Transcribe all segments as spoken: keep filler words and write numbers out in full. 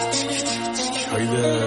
Haydi.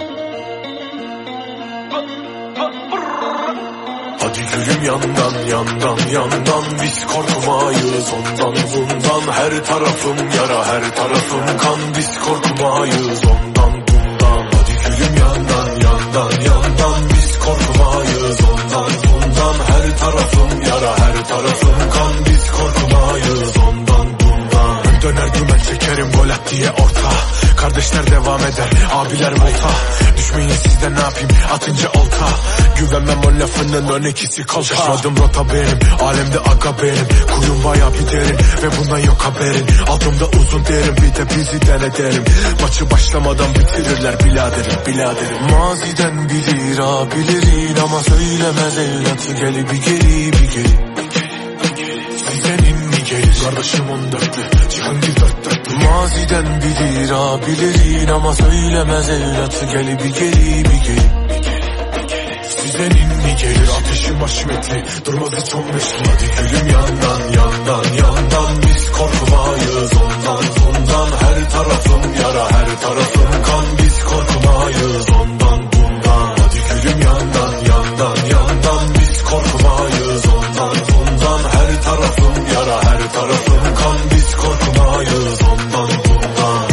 Hadi gülüm yandan yandan yandan, biz korkmayız ondan bundan. Her tarafım yara, her tarafım kan, biz korkmayız ondan bundan. Hadi gülüm yandan yandan yandan, biz korkmayız ondan bundan. Her tarafım yara, her tarafım kan, biz korkmayız ondan bundan. Ben döner dümen çekerim gol at diye orta. Kardeşler devam eder, abiler volta. Düşmeyin sizde ne yapayım, atınca olta. Güvenmem o lafının ön ikisi kolpa. Şaşmadım rota benim, alemde aga benim. Kuyum baya bir derin ve bundan yok haberin. Altımda uzun derim, bir de bizi denederim. Maçı başlamadan bitirirler biladerim, biladerim. Maziden bilir abilerin ama söylemez evlat. Gel bir geri bir geri. Sizdenin mi gelir kardeşim on dörtlü, Cihangir dört dörtlü. Maziden bilir abilerin ama söylemez evlat. Gel bir geri bir geri. Sizdenin mi gelir ateşim haşmetli, durmaz hiç on beşli. Hadi gülüm yandan yandan yandan, biz korkmayız ondan bundan. Her tarafım yara, her tarafım kan, biz korkmayız ondan bundan. Hadi gülüm yandan yandan yandan, biz korkmayız ondan bundan. Her tarafım yara, her tarafım kan, biz korkmayız ondan bundan.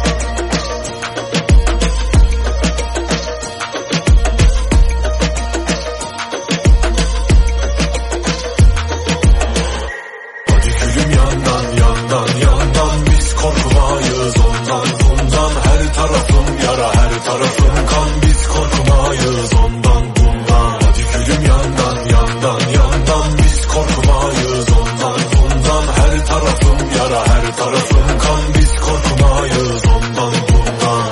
Yandan yandan yandan, biz korkmayız ondan bundan. Her tarafım yara, her tarafım kan, biz korkmayız ondan bundan. Hadi gülüm yandan yandan yandan, biz korkmayız ondan bundan. Her tarafım yara, her tarafım kan, biz korkmayız ondan bundan.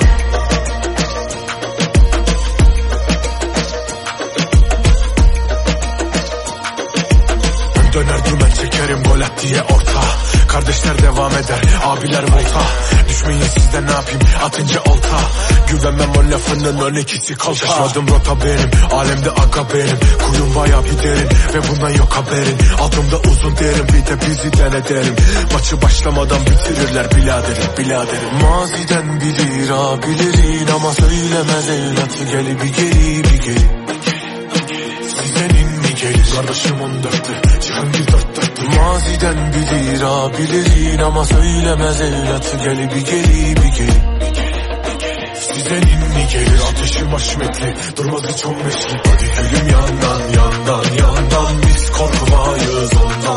Ben döner dümen çekerim gol at diye orta. Kardeşler devam eder, abiler volta. Düşmeyin sizde ne yapayım, atınca olta. Güvenmem o lafının ön ikisi kolpa. Şaşmadım rota benim, alemde aga benim. Kuyum baya bir derin ve bundan yok haberin. Altımda uzun derim, bir de bizi denederim. Maçı başlamadan bitirirler biladerim, biladerim. Maziden bilir abilerin ama söylemez evlat. Gel bir geri bir geri. Sizdenin mi gelir kardeşim on dörtlü, Cihangir dört dörtlü. Maziden bilir abilerin ama söylemez evlat. Gel bir geri bir geri. Sizdenin mi gelir ateşim haşmetli, durmaz hiç on beşli. Hadi gülüm yandan yandan yandan, biz korkmayız ondan